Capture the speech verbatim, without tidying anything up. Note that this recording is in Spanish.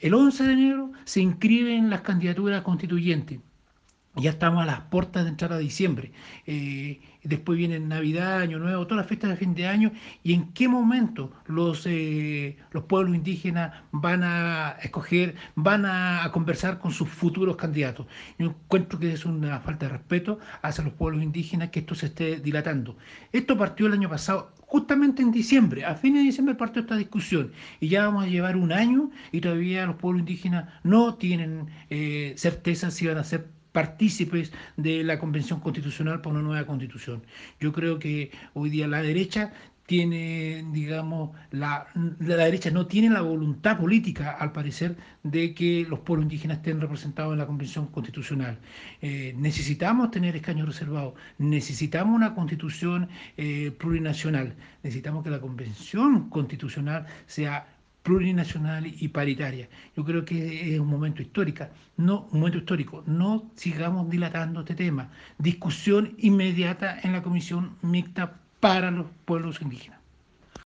El once de enero se inscriben las candidaturas constituyentes. Ya estamos a las puertas de entrar a diciembre. Eh, después vienen Navidad, Año Nuevo, todas las fiestas de fin de año. ¿Y en qué momento los, eh, los pueblos indígenas van a escoger, van a, a conversar con sus futuros candidatos? Yo encuentro que es una falta de respeto hacia los pueblos indígenas que esto se esté dilatando. Esto partió el año pasado, justamente en diciembre. A fines de diciembre partió esta discusión. Y ya vamos a llevar un año y todavía los pueblos indígenas no tienen eh, certeza si van a ser partícipes de la Convención Constitucional por una nueva constitución. Yo creo que hoy día la derecha tiene, digamos, la, la derecha no tiene la voluntad política, al parecer, de que los pueblos indígenas estén representados en la Convención Constitucional. Eh, necesitamos tener escaños reservados, necesitamos una constitución eh, plurinacional, necesitamos que la Convención Constitucional sea plurinacional y paritaria. Yo creo que es un momento histórico, no un momento histórico. No sigamos dilatando este tema. Discusión inmediata en la Comisión Mixta para los pueblos indígenas.